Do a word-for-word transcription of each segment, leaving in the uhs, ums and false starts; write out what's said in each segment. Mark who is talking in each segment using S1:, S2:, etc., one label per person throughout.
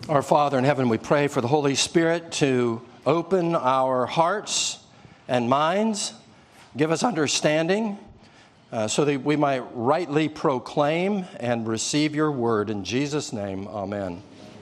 S1: Our Father in heaven, we pray for the Holy Spirit to open our hearts and minds, give us understanding, uh, so that we might rightly proclaim and receive your word. In Jesus' name, amen.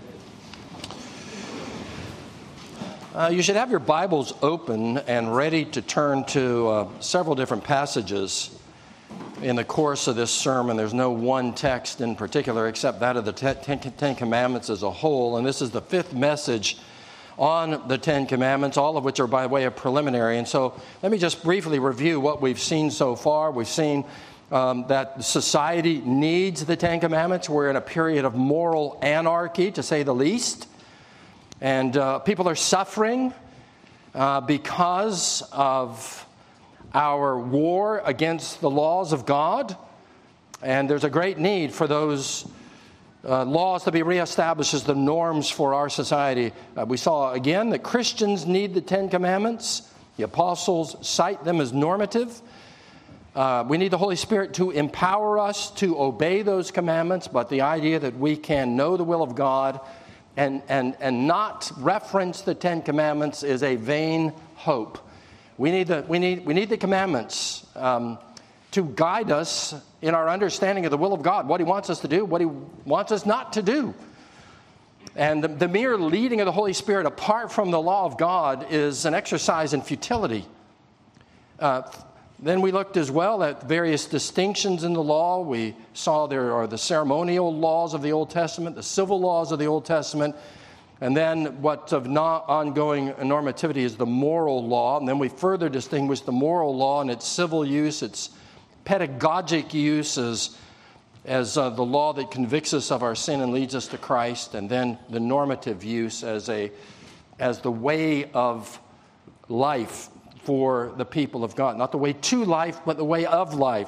S1: Uh, you should have your Bibles open and ready to turn to uh, several different passages in the course of this sermon. There's no one text in particular except that of the Ten Commandments as a whole. And this is the fifth message on the Ten Commandments, all of which are by way of preliminary. And so let me just briefly review what we've seen so far. We've seen um, that society needs the Ten Commandments. We're in a period of moral anarchy, to say the least. And uh, people are suffering uh, because of our war against the laws of God, and there's a great need for those uh, laws to be reestablished as the norms for our society. Uh, we saw again that Christians need the Ten Commandments. The apostles cite them as normative. Uh, we need the Holy Spirit to empower us to obey those commandments, but the idea that we can know the will of God and, and, and not reference the Ten Commandments is a vain hope. We need the we need we need the commandments um, to guide us in our understanding of the will of God, what He wants us to do, what He wants us not to do. And the, the mere leading of the Holy Spirit apart from the law of God is an exercise in futility. Uh, then we looked as well at various distinctions in the law. We saw there are the ceremonial laws of the Old Testament, the civil laws of the Old Testament. And then what of not ongoing normativity is the moral law. And then we further distinguish the moral law and its civil use, its pedagogic use as, as uh, the law that convicts us of our sin and leads us to Christ. And then the normative use as a as the way of life for the people of God. Not the way to life, but the way of life.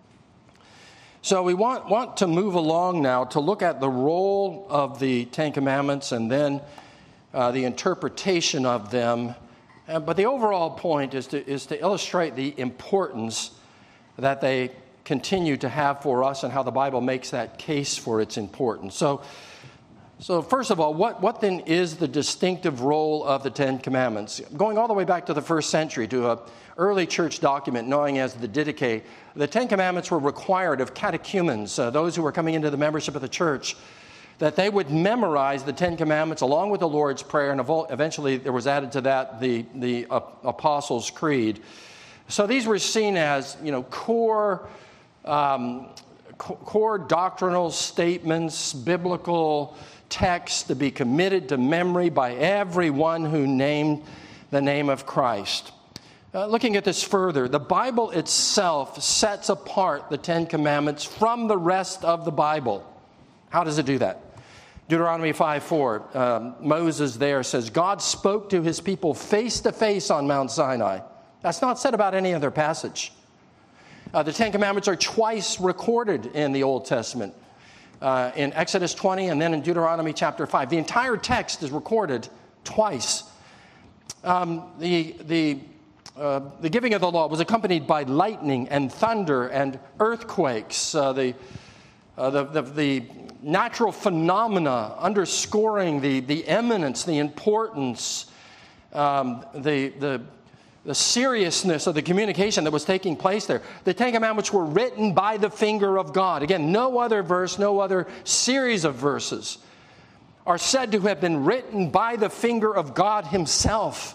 S1: So we want, want to move along now to look at the role of the Ten Commandments and then uh, the interpretation of them. Uh, but the overall point is to, is to illustrate the importance that they continue to have for us and how the Bible makes that case for its importance. So, so first of all, what, what then is the distinctive role of the Ten Commandments? Going all the way back to the first century, to a early church document known as the Didache, the Ten Commandments were required of catechumens, uh, those who were coming into the membership of the church, that they would memorize the Ten Commandments along with the Lord's Prayer, and eventually there was added to that the, the uh, Apostles' Creed. So these were seen as, you know, core, um, co- core doctrinal statements, biblical texts to be committed to memory by everyone who named the name of Christ. Uh, looking at this further, the Bible itself sets apart the Ten Commandments from the rest of the Bible. How does it do that? Deuteronomy five four, um, Moses there says, God spoke to his people face to face on Mount Sinai. That's not said about any other passage. Uh, the Ten Commandments are twice recorded in the Old Testament, uh, in Exodus twenty and then in Deuteronomy chapter five. The entire text is recorded twice. Um, the the Uh, the giving of the law was accompanied by lightning and thunder and earthquakes. Uh, the, uh, the, the the natural phenomena underscoring the, the eminence, the importance, um, the, the, the seriousness of the communication that was taking place there. The Ten Commandments were written by the finger of God. Again, no other verse, no other series of verses are said to have been written by the finger of God Himself.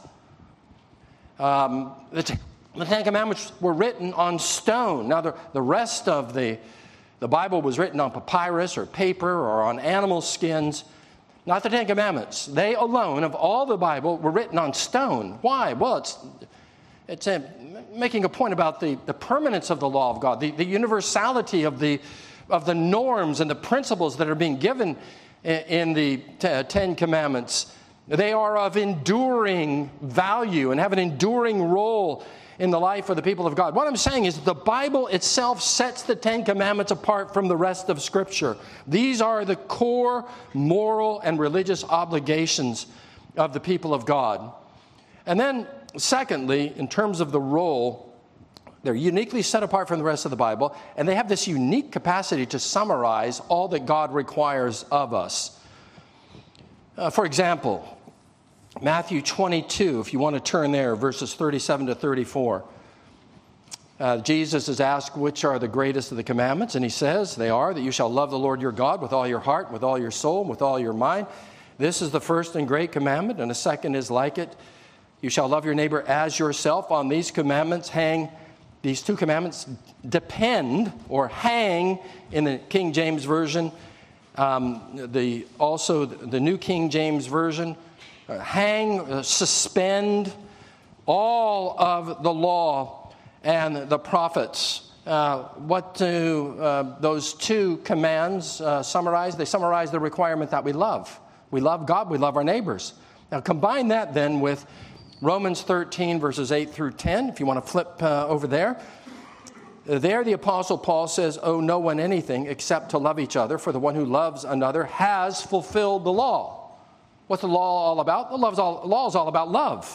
S1: Um, the, t- the Ten Commandments were written on stone. Now, the, the rest of the, the Bible was written on papyrus or paper or on animal skins. Not the Ten Commandments. They alone, of all the Bible, were written on stone. Why? Well, it's, it's a, making a point about the, the permanence of the law of God, the, the universality of the, of the norms and the principles that are being given in, in the t- Ten Commandments. They are of enduring value and have an enduring role in the life of the people of God. What I'm saying is the Bible itself sets the Ten Commandments apart from the rest of Scripture. These are the core moral and religious obligations of the people of God. And then, secondly, in terms of the role, they're uniquely set apart from the rest of the Bible, and they have this unique capacity to summarize all that God requires of us. Uh, for example, Matthew twenty-two, if you want to turn there, verses thirty-seven to thirty-four. Uh, Jesus is asked which are the greatest of the commandments, and he says they are that you shall love the Lord your God with all your heart, with all your soul, and with all your mind. This is the first and great commandment, and the second is like it. You shall love your neighbor as yourself. On these commandments hang, these two commandments depend or hang in the King James Version. Um, the also the New King James Version, uh, hang, uh, suspend all of the law and the prophets. Uh, what do uh, those two commands uh, summarize? They summarize the requirement that we love. We love God, we love our neighbors. Now combine that then with Romans thirteen, verses eight through ten, if you want to flip uh, over there. There the Apostle Paul says, owe no one anything except to love each other, for the one who loves another has fulfilled the law. What's the law all about? The love's all, law is all about love.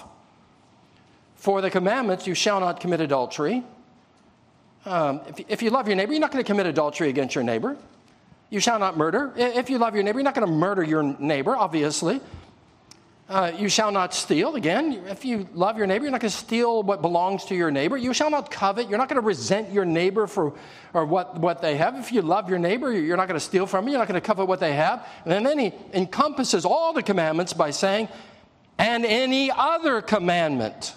S1: For the commandments, you shall not commit adultery. Um, if, if you love your neighbor, you're not going to commit adultery against your neighbor. You shall not murder. If you love your neighbor, you're not going to murder your neighbor, obviously. Uh, you shall not steal. Again, if you love your neighbor, you're not going to steal what belongs to your neighbor. You shall not covet. You're not going to resent your neighbor for or what, what they have. If you love your neighbor, you're not going to steal from them. You're not going to covet what they have. And then he encompasses all the commandments by saying, and any other commandment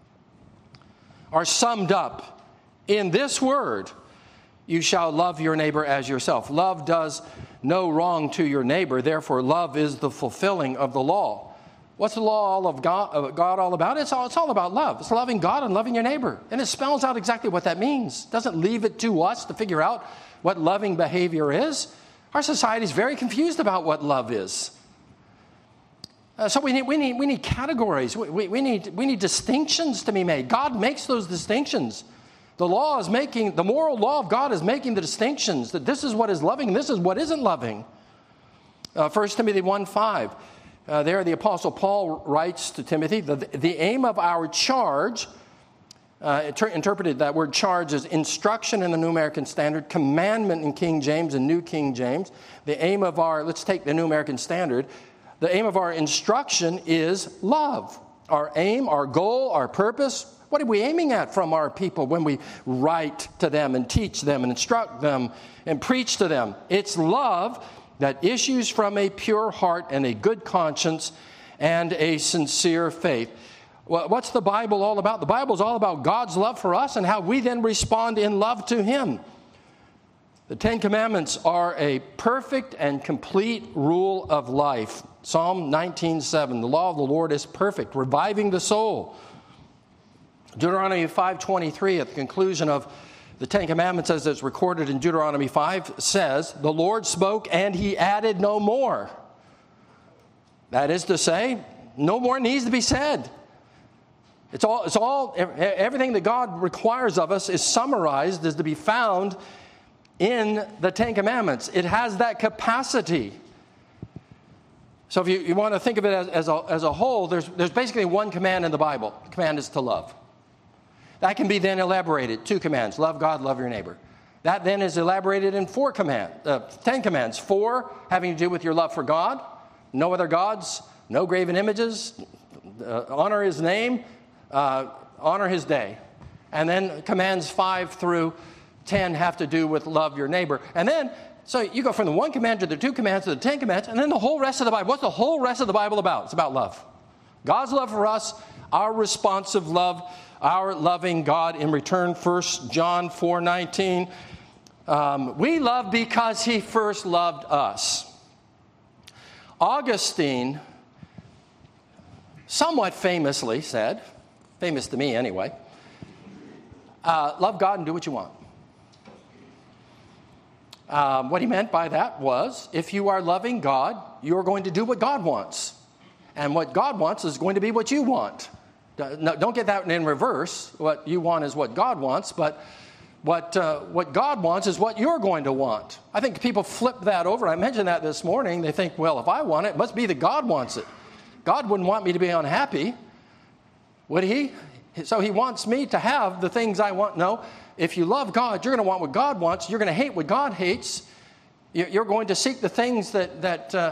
S1: are summed up in this word, you shall love your neighbor as yourself. Love does no wrong to your neighbor. Therefore, love is the fulfilling of the law. What's the law all of God, of God all about? It's all, it's all about love. It's loving God and loving your neighbor. And it spells out exactly what that means. It doesn't leave it to us to figure out what loving behavior is. Our society is very confused about what love is. Uh, so we need, we need, we need categories. We, we, we, need, we need distinctions to be made. God makes those distinctions. The law is making, the moral law of God is making the distinctions that this is what is loving and this is what isn't loving. Uh, First Timothy one five. Uh, there the Apostle Paul writes to Timothy, the, the aim of our charge, uh, inter- interpreted that word charge as instruction in the New American Standard, commandment in King James and New King James. The aim of our, let's take the New American Standard, the aim of our instruction is love. Our aim, our goal, our purpose. What are we aiming at from our people when we write to them and teach them and instruct them and preach to them? It's love that issues from a pure heart and a good conscience and a sincere faith. What's the Bible all about? The Bible is all about God's love for us and how we then respond in love to Him. The Ten Commandments are a perfect and complete rule of life. Psalm nineteen seven, the law of the Lord is perfect, reviving the soul. Deuteronomy five twenty-three, at the conclusion of the Ten Commandments as it's recorded in Deuteronomy five, says, the Lord spoke and He added no more. That is to say, no more needs to be said. It's all, it's all, everything that God requires of us is summarized, is to be found in the Ten Commandments. It has that capacity. So if you, you want to think of it as, as, a, as a whole, there's, there's basically one command in the Bible. The command is to love. That can be then elaborated. Two commands. Love God, love your neighbor. That then is elaborated in four commands, uh, ten commands. Four having to do with your love for God. No other gods, no graven images, uh, honor His name, uh, honor His day. And then commands five through ten have to do with love your neighbor. And then, so you go from the one command to the two commands to the ten commands, and then the whole rest of the Bible. What's the whole rest of the Bible about? It's about love. God's love for us, our responsive love, our loving God in return. First John four nineteen. Um, we love because He first loved us. Augustine somewhat famously said, famous to me anyway, uh, love God and do what you want. Um, what he meant by that was, if you are loving God, you're going to do what God wants. And what God wants is going to be what you want. No, don't get that in reverse. What you want is what God wants, but what uh, what God wants is what you're going to want. I think people flip that over. I mentioned that this morning. They think, well, if I want it, it must be that God wants it. God wouldn't want me to be unhappy, would He? So He wants me to have the things I want. No, if you love God, you're going to want what God wants. You're going to hate what God hates. You're going to seek the things that that uh,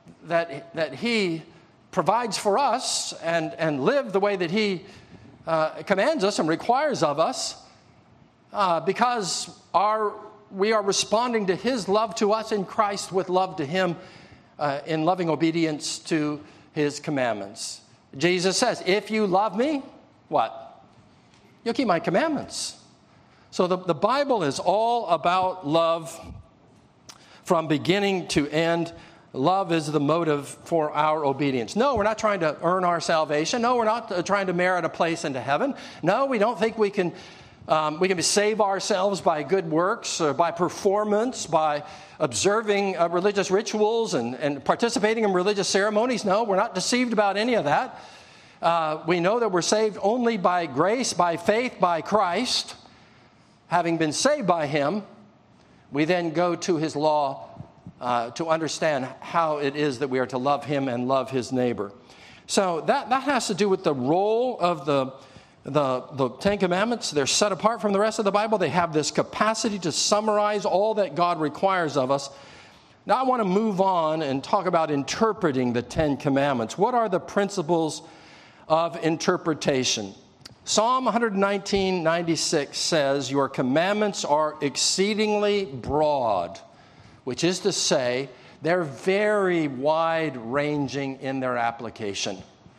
S1: that, that he provides for us and, and live the way that he uh, commands us and requires of us uh, because our, we are responding to his love to us in Christ with love to him uh, in loving obedience to his commandments. Jesus says, if you love me, what? You'll keep my commandments. So the, the Bible is all about love from beginning to end. Love is the motive for our obedience. No, we're not trying to earn our salvation. No, we're not trying to merit a place into heaven. No, we don't think we can um, we can save ourselves by good works or by performance, by observing uh, religious rituals and, and participating in religious ceremonies. No, we're not deceived about any of that. Uh, we know that we're saved only by grace, by faith, by Christ. Having been saved by him, we then go to his law Uh, to understand how it is that we are to love him and love his neighbor. So that, that has to do with the role of the, the, the Ten Commandments. They're set apart from the rest of the Bible. They have this capacity to summarize all that God requires of us. Now I want to move on and talk about interpreting the Ten Commandments. What are the principles of interpretation? Psalm one nineteen, ninety-six says, your commandments are exceedingly broad, which is to say, they're very wide-ranging in their application.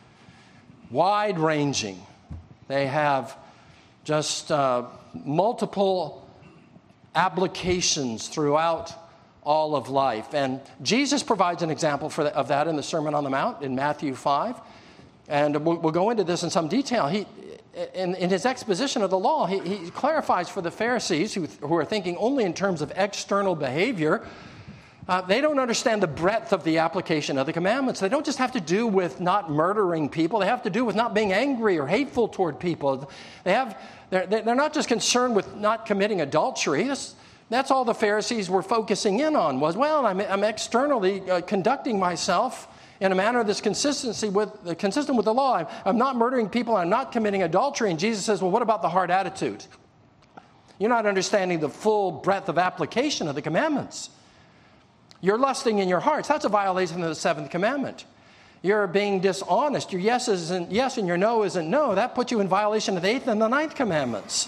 S1: Wide-ranging. They have just uh, multiple applications throughout all of life. And Jesus provides an example for the, of that in the Sermon on the Mount in Matthew five. And we'll, we'll go into this in some detail. He, in, in his exposition of the law, he, he clarifies for the Pharisees who, who are thinking only in terms of external behavior. Uh, they don't understand the breadth of the application of the commandments. They don't just have to do with not murdering people. They have to do with not being angry or hateful toward people. They have, they're, they're not just concerned with not committing adultery. That's, that's all the Pharisees were focusing in on was, well, I'm, I'm externally uh, conducting myself in a manner that's consistency with, uh, consistent with the law. I'm, I'm not murdering people. I'm not committing adultery. And Jesus says, well, what about the heart attitude? You're not understanding the full breadth of application of the commandments. You're lusting in your hearts. That's a violation of the seventh commandment. You're being dishonest. Your yes isn't yes and your no isn't no. That puts you in violation of the eighth and the ninth commandments.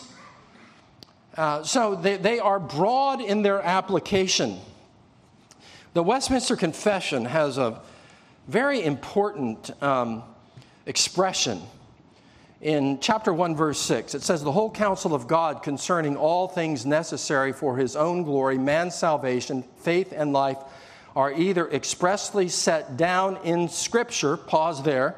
S1: Uh, so they, they are broad in their application. The Westminster Confession has a very important um, expression in chapter one, verse six. It says, the whole counsel of God concerning all things necessary for his own glory, man's salvation, faith, and life are either expressly set down in Scripture, pause there,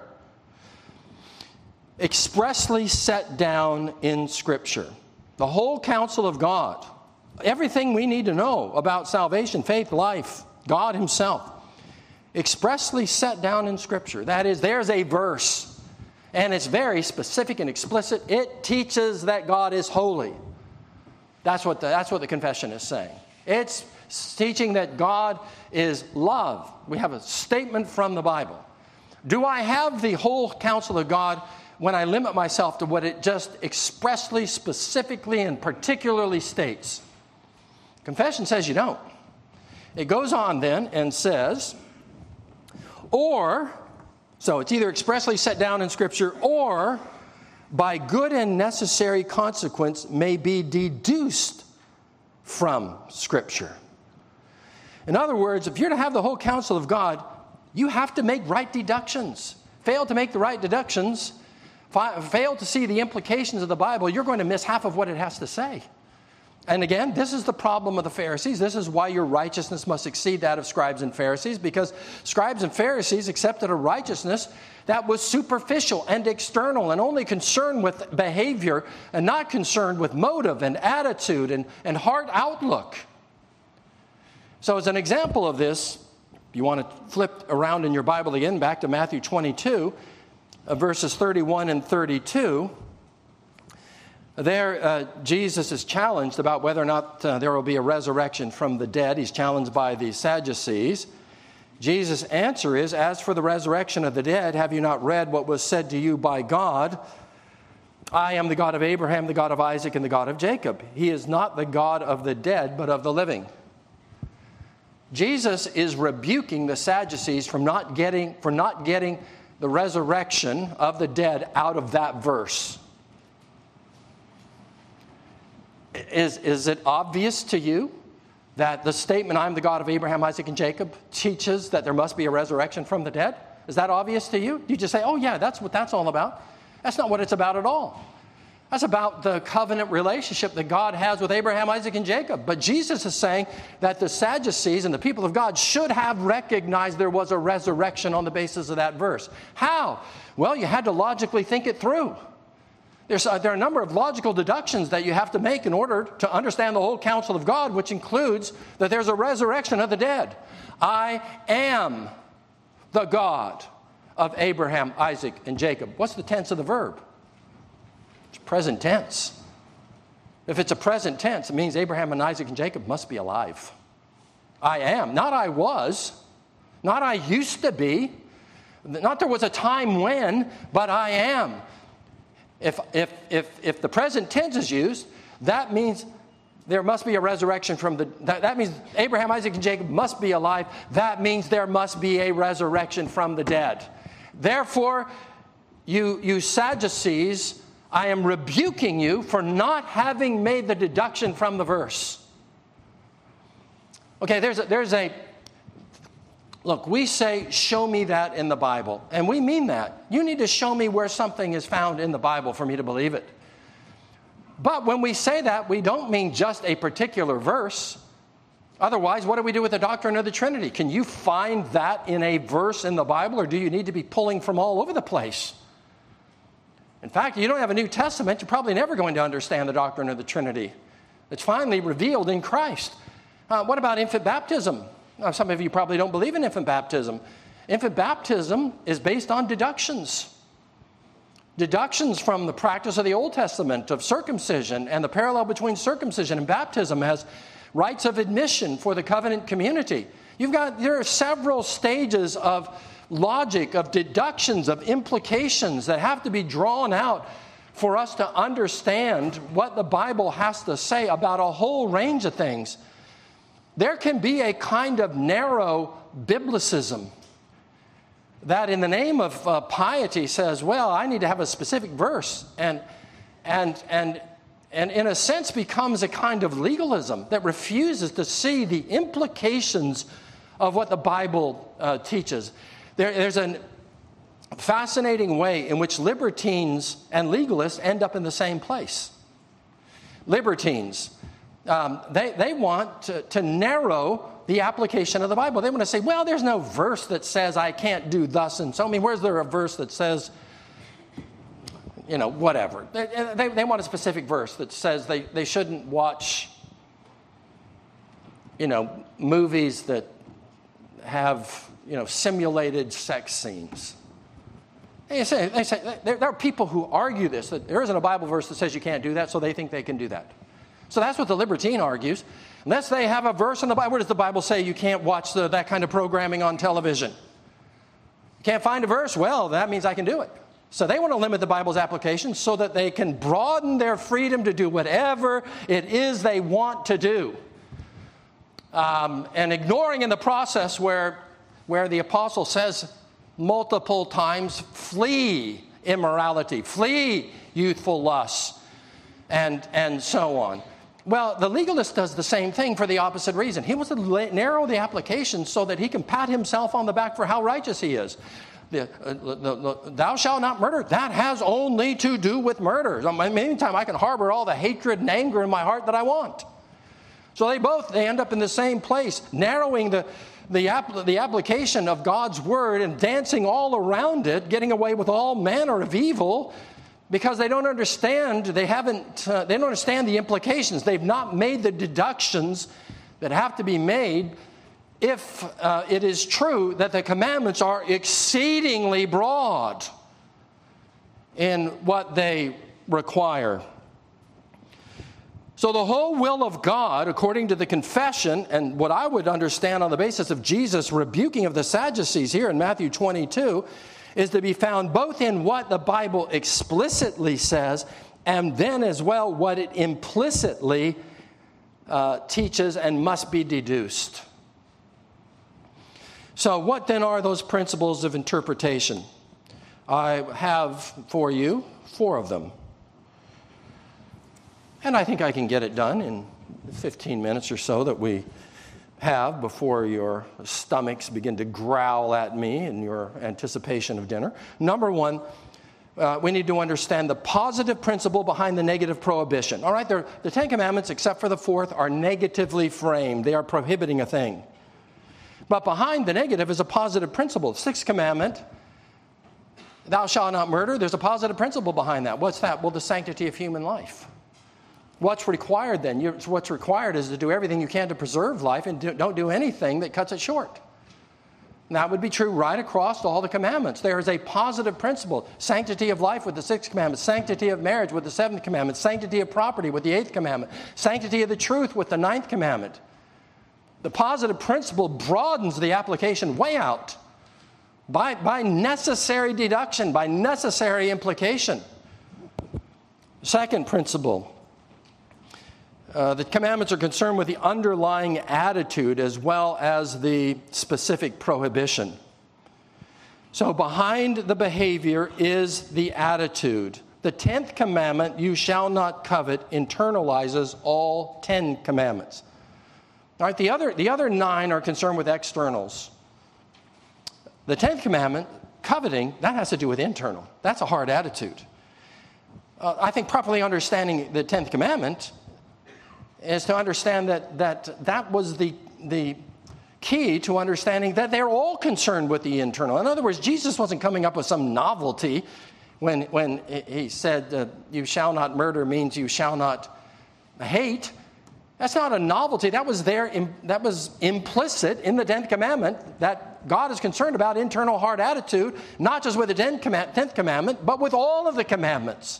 S1: expressly set down in Scripture. The whole counsel of God, everything we need to know about salvation, faith, life, God himself, expressly set down in Scripture. That is, there's a verse, and it's very specific and explicit. It teaches that God is holy. That's what the, that's what the confession is saying. It's teaching that God is love. We have a statement from the Bible. Do I have the whole counsel of God when I limit myself to what it just expressly, specifically, and particularly states? Confession says you don't. It goes on then and says, or, so it's either expressly set down in Scripture, or by good and necessary consequence may be deduced from Scripture. In other words, if you're to have the whole counsel of God, you have to make right deductions. Fail to make the right deductions, fail to see the implications of the Bible, you're going to miss half of what it has to say. And again, this is the problem of the Pharisees. This is why your righteousness must exceed that of scribes and Pharisees, because scribes and Pharisees accepted a righteousness that was superficial and external and only concerned with behavior and not concerned with motive and attitude and, and heart outlook. So as an example of this, if you want to flip around in your Bible again, back to Matthew twenty-two, uh, verses thirty-one and thirty-two, there uh, Jesus is challenged about whether or not uh, there will be a resurrection from the dead. He's challenged by the Sadducees. Jesus' answer is, as for the resurrection of the dead, have you not read what was said to you by God? I am the God of Abraham, the God of Isaac, and the God of Jacob. He is not the God of the dead, but of the living. Jesus is rebuking the Sadducees from not getting, for not getting the resurrection of the dead out of that verse. Is, is it obvious to you that the statement, "I'm the God of Abraham, Isaac, and Jacob," teaches that there must be a resurrection from the dead? Is that obvious to you? You just say, "Oh yeah, that's what that's all about." That's not what it's about at all. That's about the covenant relationship that God has with Abraham, Isaac, and Jacob. But Jesus is saying that the Sadducees and the people of God should have recognized there was a resurrection on the basis of that verse. How? Well, you had to logically think it through. There's, uh, there are a number of logical deductions that you have to make in order to understand the whole counsel of God, which includes that there's a resurrection of the dead. I am the God of Abraham, Isaac, and Jacob. What's the tense of the verb? It's present tense. If it's a present tense, it means Abraham and Isaac and Jacob must be alive. I am. Not I was. Not I used to be. Not there was a time when, but I am. If, if, if, if the present tense is used, that means there must be a resurrection from the... That, that means Abraham, Isaac, and Jacob must be alive. That means there must be a resurrection from the dead. Therefore, you, you Sadducees, I am rebuking you for not having made the deduction from the verse. Okay, there's a, there's a... Look, we say, "Show me that in the Bible." And we mean that. You need to show me where something is found in the Bible for me to believe it. But when we say that, we don't mean just a particular verse. Otherwise, what do we do with the doctrine of the Trinity? Can you find that in a verse in the Bible, or do you need to be pulling from all over the place? In fact, if you don't have a New Testament, you're probably never going to understand the doctrine of the Trinity. It's finally revealed in Christ. Uh, what about infant baptism? Now, some of you probably don't believe in infant baptism. Infant baptism is based on deductions. Deductions from the practice of the Old Testament of circumcision, and the parallel between circumcision and baptism as rites of admission for the covenant community. You've got, there are several stages of logic, of deductions, of implications that have to be drawn out for us to understand what the Bible has to say about a whole range of things. There can be a kind of narrow biblicism that in the name of uh, piety says, well, I need to have a specific verse, and, and, and, and in a sense becomes a kind of legalism that refuses to see the implications of what the Bible uh, teaches. There, there's a fascinating way in which libertines and legalists end up in the same place. Libertines. Um, they, they want to, to narrow the application of the Bible. They want to say, well, there's no verse that says I can't do thus and so. I mean, where's there a verse that says, you know, whatever? They, they, they want a specific verse that says they, they shouldn't watch, you know, movies that have, you know, simulated sex scenes. They say, they say there, there are people who argue this, that there isn't a Bible verse that says you can't do that, so they think they can do that. So that's what the libertine argues. Unless they have a verse in the Bible. Where does the Bible say you can't watch the, that kind of programming on television? You can't find a verse? Well, that means I can do it. So they want to limit the Bible's application so that they can broaden their freedom to do whatever it is they want to do. Um, and ignoring in the process where, where the apostle says multiple times, flee immorality, flee youthful lusts, and, and so on. Well, the legalist does the same thing for the opposite reason. He wants to narrow the application so that he can pat himself on the back for how righteous he is. The, uh, the, the, thou shalt not murder. That has only to do with murder. I mean, meantime, I can harbor all the hatred and anger in my heart that I want. So they both, they end up in the same place, narrowing the, the, app, the application of God's word and dancing all around it, getting away with all manner of evil, because they don't understand, they haven't, uh, they don't understand the implications. They've not made the deductions that have to be made if uh, it is true that the commandments are exceedingly broad in what they require. So the whole will of God, according to the confession, and what I would understand on the basis of Jesus' rebuking of the Sadducees here in Matthew twenty-two, is to be found both in what the Bible explicitly says and then as well what it implicitly uh, teaches and must be deduced. So what then are those principles of interpretation? I have for you four of them. And I think I can get it done in fifteen minutes or so that we have before your stomachs begin to growl at me in your anticipation of dinner. Number one, uh, we need to understand the positive principle behind the negative prohibition. All right, the Ten Commandments, except for the fourth, are negatively framed. They are prohibiting a thing. But behind the negative is a positive principle. The sixth commandment, thou shalt not murder, there's a positive principle behind that. What's that? Well, the sanctity of human life. What's required then? You, what's required is to do everything you can to preserve life and do, don't do anything that cuts it short. And that would be true right across all the commandments. There is a positive principle. Sanctity of life with the sixth commandment. Sanctity of marriage with the seventh commandment. Sanctity of property with the eighth commandment. Sanctity of the truth with the ninth commandment. The positive principle broadens the application way out by, by necessary deduction, by necessary implication. Second principle. Uh, the commandments are concerned with the underlying attitude as well as the specific prohibition. So behind the behavior is the attitude. The tenth commandment, you shall not covet, internalizes all ten commandments. All right, the other, the other nine are concerned with externals. The tenth commandment, coveting, that has to do with internal. That's a hard attitude. Uh, I think properly understanding the tenth commandment is to understand that that, that was the, the key to understanding that they're all concerned with the internal. In other words, Jesus wasn't coming up with some novelty when, when he said, uh, you shall not murder means you shall not hate. That's not a novelty. That was there. That was implicit in the tenth commandment, that God is concerned about internal hard attitude, not just with the tenth commandment, but with all of the commandments.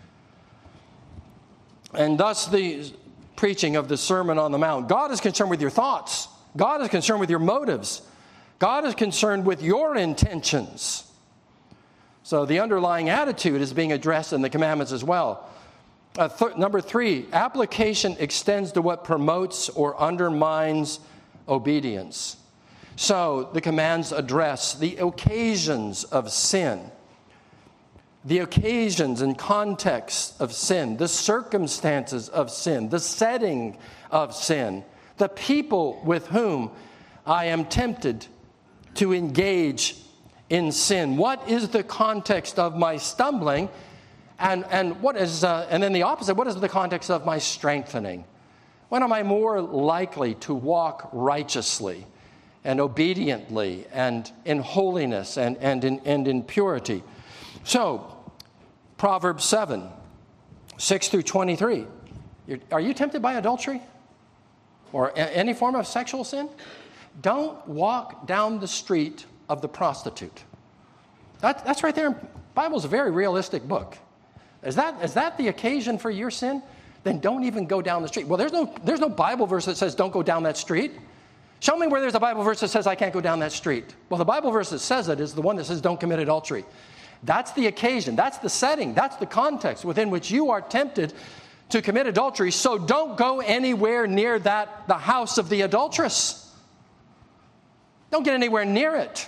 S1: And thus the preaching of the Sermon on the Mount. God is concerned with your thoughts. God is concerned with your motives. God is concerned with your intentions. So the underlying attitude is being addressed in the commandments as well. Uh, th- number three, application extends to what promotes or undermines obedience. So the commands address the occasions of sin, the occasions and context of sin, the circumstances of sin, the setting of sin, the people with whom I am tempted to engage in sin. What is the context of my stumbling? And and what is uh, and then the opposite, what is the context of my strengthening? When am I more likely to walk righteously and obediently and in holiness and, and, in, and in purity? So, Proverbs seven, six through twenty-three. You're, are you tempted by adultery? Or a, any form of sexual sin? Don't walk down the street of the prostitute. That, that's right there. The Bible's a very realistic book. Is that, is that the occasion for your sin? Then don't even go down the street. Well, there's no, there's no Bible verse that says don't go down that street. Show me where there's a Bible verse that says I can't go down that street. Well, the Bible verse that says it is the one that says don't commit adultery. That's the occasion. That's the setting. That's the context within which you are tempted to commit adultery. So don't go anywhere near that, the house of the adulteress. Don't get anywhere near it.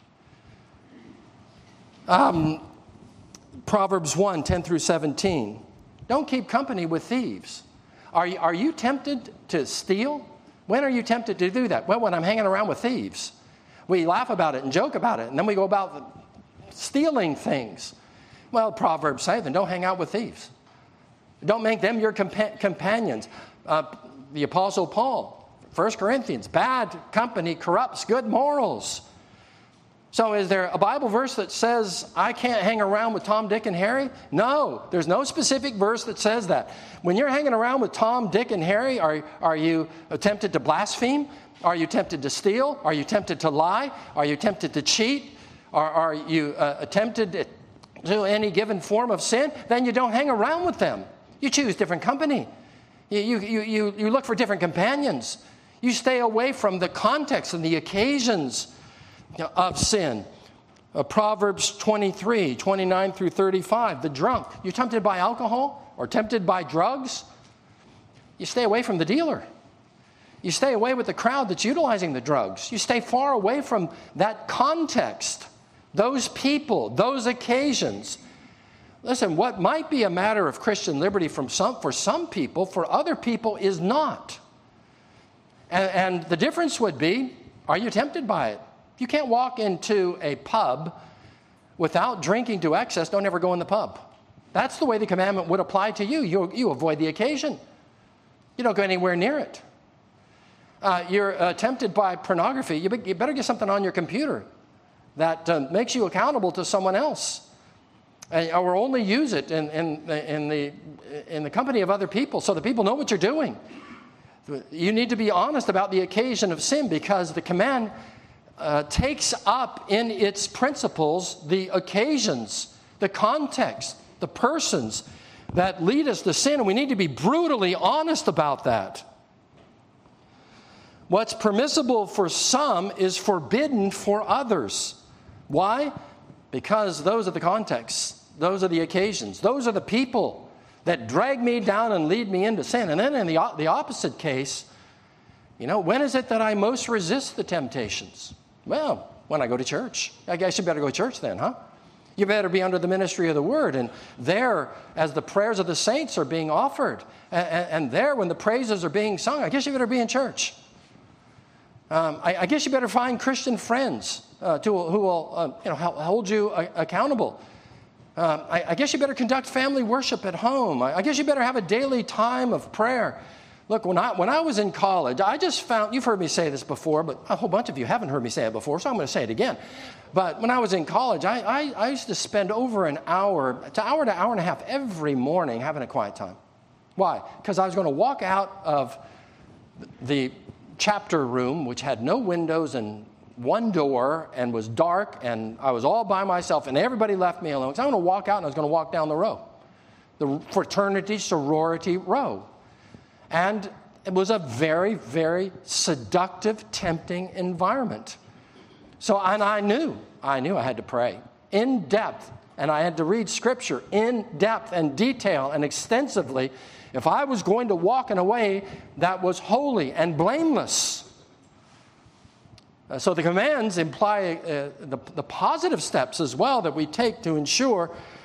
S1: Um, Proverbs one, ten through seventeen. Don't keep company with thieves. Are you, are you tempted to steal? When are you tempted to do that? Well, when I'm hanging around with thieves. We laugh about it and joke about it, and then we go about stealing things. Well, Proverbs say, then don't hang out with thieves. Don't make them your compa- companions. Uh, the Apostle Paul, First Corinthians, bad company corrupts good morals. So is there a Bible verse that says I can't hang around with Tom, Dick, and Harry? No, there's no specific verse that says that. When you're hanging around with Tom, Dick, and Harry, are, are you tempted to blaspheme? Are you tempted to steal? Are you tempted to lie? Are you tempted to cheat? Are, are you uh, tempted to do any given form of sin? Then you don't hang around with them. You choose different company. You, you, you, you look for different companions. You stay away from the context and the occasions of sin. Uh, Proverbs twenty-three, twenty-nine through thirty-five, the drunk. You're tempted by alcohol or tempted by drugs? You stay away from the dealer. You stay away with the crowd that's utilizing the drugs. You stay far away from that context, those people, those occasions. Listen, what might be a matter of Christian liberty from some, for some people, for other people is not. And, and the difference would be, are you tempted by it? You can't walk into a pub without drinking to excess. Don't ever go in the pub. That's the way the commandment would apply to you. You, you avoid the occasion. You don't go anywhere near it. Uh, you're uh, tempted by pornography. You, be, you better get something on your computer that uh, makes you accountable to someone else. And, or only use it in, in, in, the, in the company of other people so that people know what you're doing. You need to be honest about the occasion of sin, because the command uh, takes up in its principles the occasions, the context, the persons that lead us to sin, and we need to be brutally honest about that. What's permissible for some is forbidden for others. Why? Because those are the contexts. Those are the occasions. Those are the people that drag me down and lead me into sin. And then in the, the opposite case, you know, when is it that I most resist the temptations? Well, when I go to church. I guess you better go to church then, huh? You better be under the ministry of the Word. And there, as the prayers of the saints are being offered, and, and there, when the praises are being sung, I guess you better be in church. Um, I, I guess you better find Christian friends uh, to, who will uh, you know, hold you uh, accountable. Um, I, I guess you better conduct family worship at home. I, I guess you better have a daily time of prayer. Look, when I when I was in college, I just found, you've heard me say this before, but a whole bunch of you haven't heard me say it before, so I'm going to say it again. But when I was in college, I, I, I used to spend over an hour, to hour to hour and a half every morning having a quiet time. Why? Because I was going to walk out of the chapter room, which had no windows and one door and was dark, and I was all by myself, and everybody left me alone. So I was going to walk out, and I was going to walk down the row, the fraternity, sorority row. And it was a very, very seductive, tempting environment. So, and I knew, I knew I had to pray in depth, and I had to read Scripture in depth and detail and extensively if I was going to walk in a way that was holy and blameless. Uh, so the commands imply uh, the, the positive steps as well that we take to ensure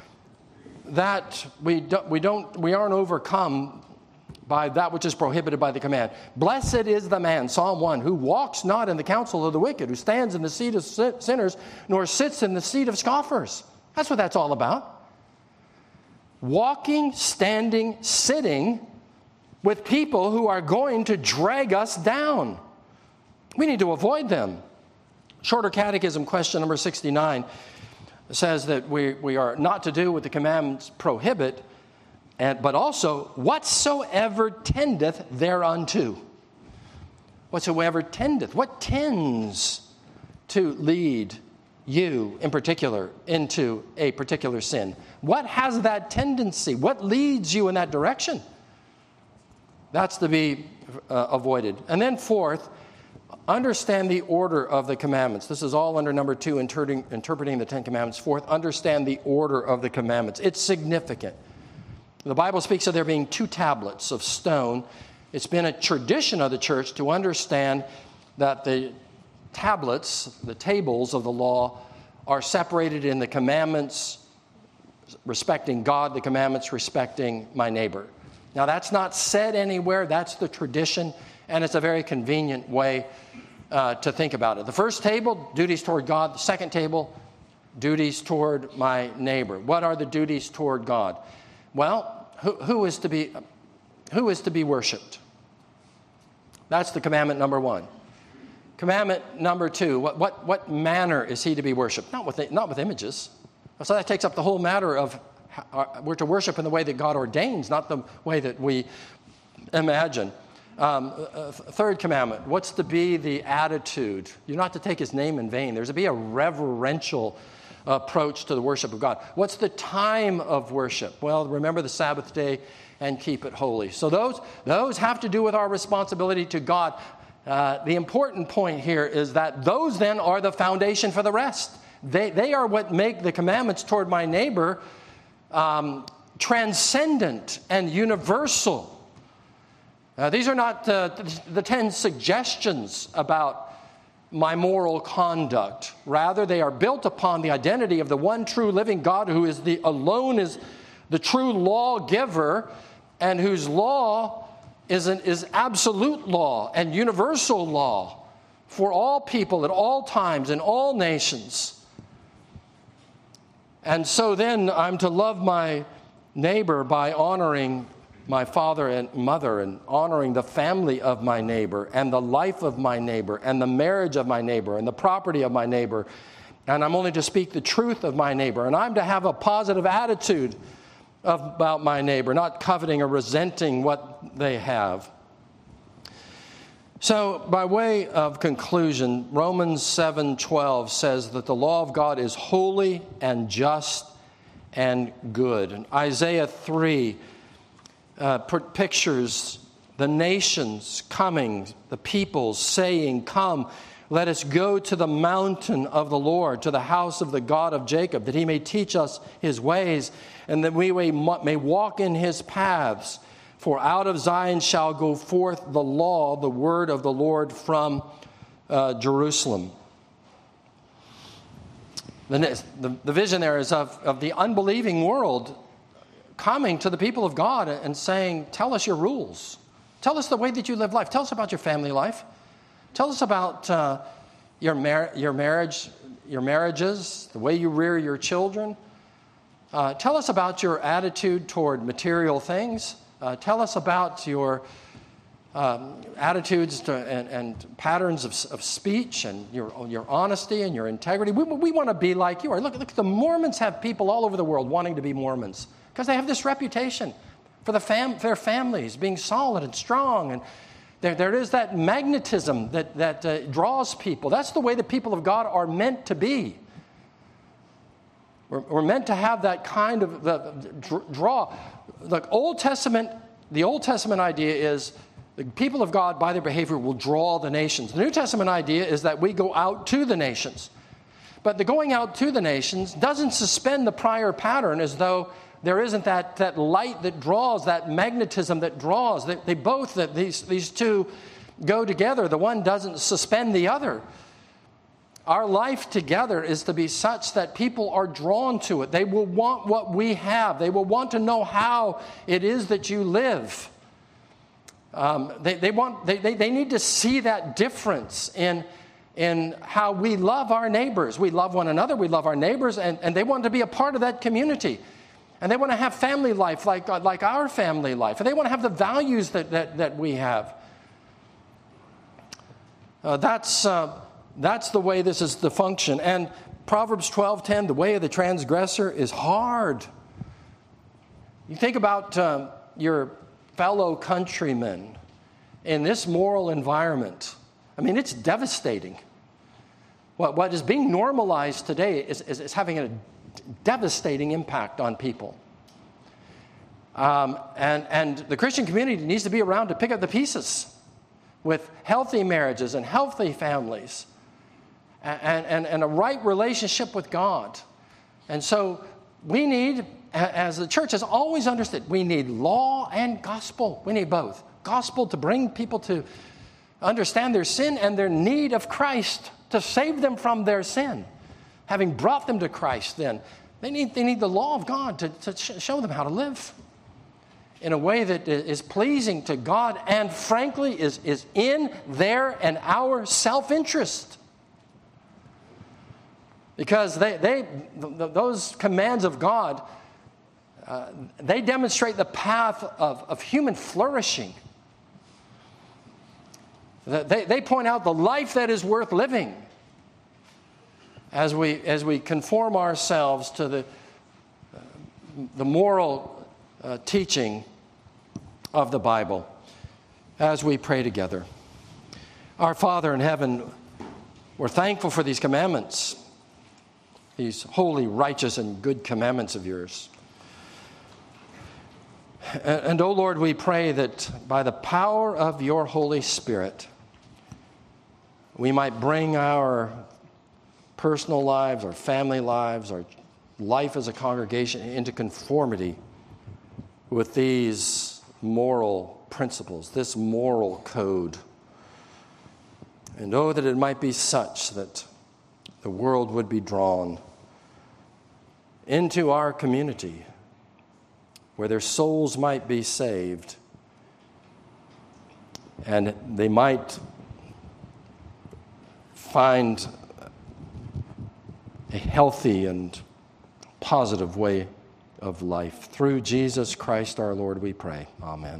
S1: that we don't, we don't, we aren't overcome by that which is prohibited by the command. Blessed is the man, Psalm one, who walks not in the counsel of the wicked, who stands in the seat of sinners, nor sits in the seat of scoffers. That's what that's all about. Walking, standing, sitting with people who are going to drag us down. We need to avoid them. Shorter Catechism question number sixty-nine says that we, we are not to do what the commandments prohibit, and, but also whatsoever tendeth thereunto. Whatsoever tendeth. What tends to lead you in particular into a particular sin? What has that tendency? What leads you in that direction? That's to be uh, avoided. And then fourth, understand the order of the commandments. This is all under number two, interpreting, interpreting the Ten Commandments. Fourth, understand the order of the commandments. It's significant. The Bible speaks of there being two tablets of stone. It's been a tradition of the church to understand that the tablets, the tables of the law, are separated in the commandments respecting God, the commandments respecting my neighbor. Now, that's not said anywhere. That's the tradition, and it's a very convenient way uh, to think about it. The first table, duties toward God. The second table, duties toward my neighbor. What are the duties toward God? Well, who, who is to be who is to be worshipped? That's the commandment number one. Commandment number two, what what, what manner is he to be worshipped? Not with not with images. So that takes up the whole matter of how, we're to worship in the way that God ordains, not the way that we imagine. Um, uh, third commandment, what's to be the attitude? You're not to take his name in vain. There's to be a reverential approach to the worship of God. What's the time of worship? Well, remember the Sabbath day and keep it holy. So those, those have to do with our responsibility to God. Uh, the important point here is that those then are the foundation for the rest. They, they are what make the commandments toward my neighbor um, transcendent and universal. Uh, these are not uh, the ten suggestions about my moral conduct. Rather, they are built upon the identity of the one true living God, who is the alone is the true lawgiver, and whose law is an, is absolute law and universal law for all people at all times in all nations. And so then I'm to love my neighbor by honoring my father and mother, and honoring the family of my neighbor, and the life of my neighbor, and the marriage of my neighbor, and the property of my neighbor. And I'm only to speak the truth of my neighbor. And I'm to have a positive attitude of, about my neighbor, not coveting or resenting what they have. So, by way of conclusion, Romans seven twelve says that the law of God is holy and just and good. And Isaiah three Uh, pictures the nations coming, the peoples saying, "Come, let us go to the mountain of the Lord, to the house of the God of Jacob, that he may teach us his ways, and that we may walk in his paths. For out of Zion shall go forth the law, the word of the Lord from uh, Jerusalem." The, the, the vision there is of, of the unbelieving world coming to the people of God and saying, "Tell us your rules. Tell us the way that you live life. Tell us about your family life. Tell us about uh, your mar- your marriage, your marriages, the way you rear your children. Uh, tell us about your attitude toward material things. Uh, tell us about your um, attitudes to, and, and patterns of, of speech, and your your honesty and your integrity. We, we want to be like you are." Look, look, the Mormons have people all over the world wanting to be Mormons, because they have this reputation for the fam- their families being solid and strong. And there, there is that magnetism that, that uh, draws people. That's the way the people of God are meant to be. We're, we're meant to have that kind of the, the draw. The Old Testament, the Old Testament idea is the people of God, by their behavior, will draw the nations. The New Testament idea is that we go out to the nations. But the going out to the nations doesn't suspend the prior pattern as though there isn't that, that light that draws, that magnetism that draws. They, they both, that these, these two go together. The one doesn't suspend the other. Our life together is to be such that people are drawn to it. They will want what we have. They will want to know how it is that you live. Um, they, they, want, they, they, they need to see that difference in, in how we love our neighbors. We love one another, we love our neighbors, and, and they want to be a part of that community. And they want to have family life like, like our family life. And they want to have the values that, that, that we have. Uh, that's, uh, that's the way this is to function. And Proverbs twelve ten, the way of the transgressor is hard. You think about uh, your fellow countrymen in this moral environment. I mean, it's devastating. What, what is being normalized today is, is, is having a devastating impact on people. Um, and, and the Christian community needs to be around to pick up the pieces with healthy marriages and healthy families and, and, and a right relationship with God. And so we need, as the church has always understood, we need law and gospel. We need both. Gospel to bring people to understand their sin and their need of Christ to save them from their sin. Having brought them to Christ, then, they need, they need the law of God to, to show them how to live in a way that is pleasing to God and, frankly, is, is in their and our self-interest. Because they, they those commands of God, uh, they demonstrate the path of, of human flourishing. They, they point out the life that is worth living. As we as we conform ourselves to the uh, the moral uh, teaching of the Bible, as we pray together. Our Father in heaven, we're thankful for these commandments, these holy, righteous, and good commandments of yours. And, and oh Lord, we pray that by the power of your Holy Spirit, we might bring our personal lives, our family lives, our life as a congregation into conformity with these moral principles, this moral code. And oh, that it might be such that the world would be drawn into our community, where their souls might be saved, and they might find a healthy and positive way of life. Through Jesus Christ our Lord we pray. Amen.